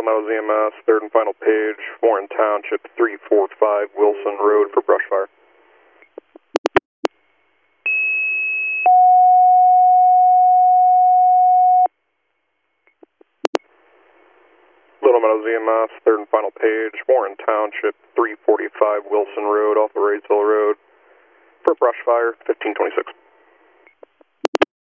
Little Meadows EMS, third and final page, Warren Township, 345 Wilson Road for brush fire. Little Meadows EMS, third and final page, Warren Township, 345 Wilson Road off the Raysville Road for brush fire, 1526.